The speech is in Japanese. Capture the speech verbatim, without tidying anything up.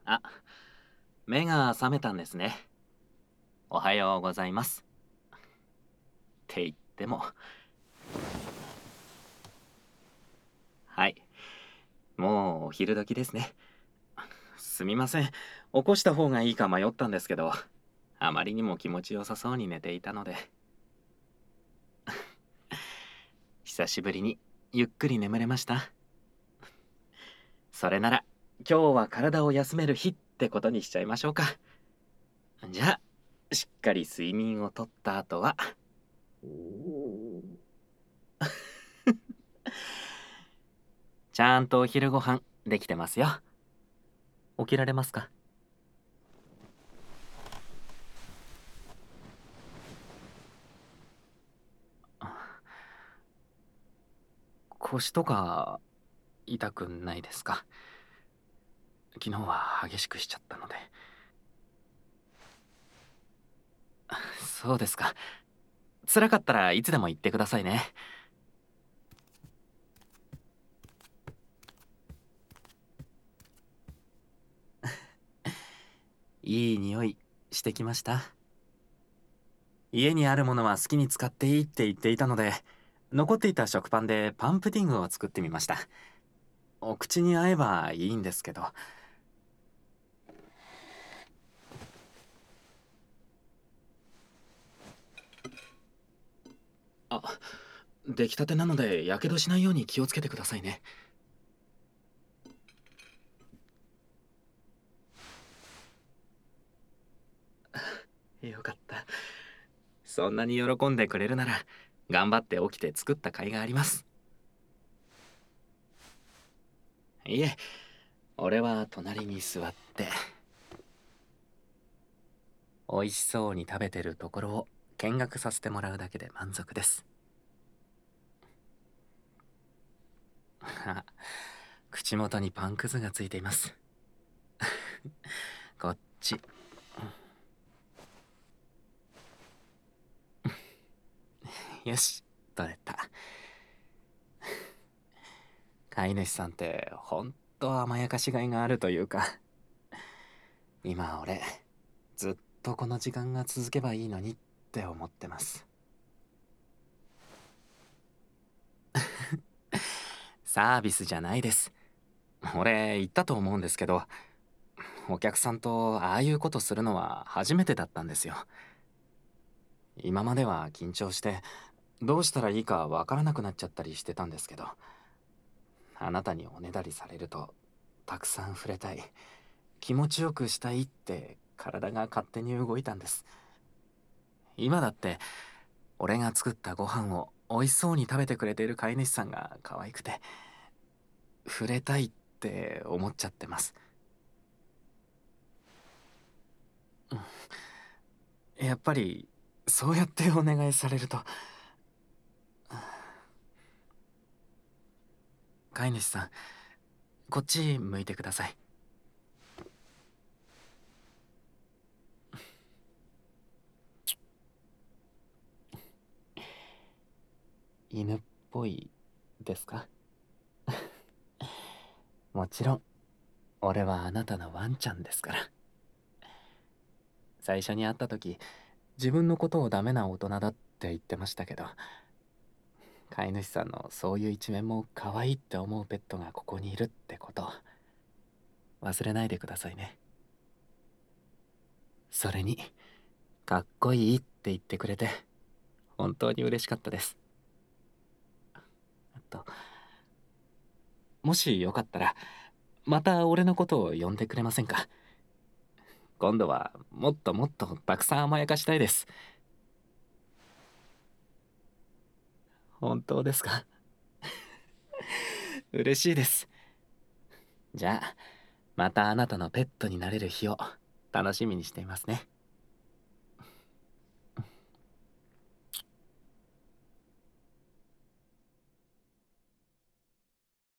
あ、目が覚めたんですね。おはようございます。って言っても、はい。もうお昼時ですね。すみません。起こした方がいいか迷ったんですけど、あまりにも気持ちよさそうに寝ていたので、久しぶりにゆっくり眠れました。それなら、今日は体を休める日ってことにしちゃいましょうか。じゃあ、しっかり睡眠をとった後は、ちゃんとお昼ご飯できてますよ。起きられますか？腰とか痛くないですか？昨日は激しくしちゃったので。そうですか。辛かったらいつでも言ってくださいね。いい匂いしてきました。家にあるものは好きに使っていいって言っていたので、残っていた食パンでパンプディングを作ってみました。お口に合えばいいんですけど。あ、出来たてなのでやけどしないように気をつけてくださいね。よかった。そんなに喜んでくれるなら、頑張って起きて作った甲斐があります。いえ、俺は隣に座って、美味しそうに食べてるところを見学させてもらうだけで満足です。あ、口元にパンくずがついています。こっち。よし、取れた。飼い主さんってほんと甘やかしがいがあるというか、今俺ずっとこの時間が続けばいいのにって思ってます。サービスじゃないです。俺言ったと思うんですけど、お客さんとああいうことするのは初めてだったんですよ。今までは緊張してどうしたらいいかわからなくなっちゃったりしてたんですけど、あなたにおねだりされるとたくさん触れたい、気持ちよくしたいって体が勝手に動いたんです。今だって俺が作ったご飯を美味しそうに食べてくれている飼い主さんが可愛くて触れたいって思っちゃってます。やっぱりそうやってお願いされると。飼い主さん、こっち向いてください。犬っぽいですか？もちろん俺はあなたのワンちゃんですから。最初に会った時、自分のことをダメな大人だって言ってましたけど、飼い主さんのそういう一面も可愛いって思うペットがここにいるってこと忘れないでくださいね。それにかっこいいって言ってくれて本当に嬉しかったです。あと、もしよかったらまた俺のことを呼んでくれませんか？今度はもっともっとたくさん甘やかしたいです。本当ですか？嬉しいです。じゃあまたあなたのペットになれる日を楽しみにしていますね。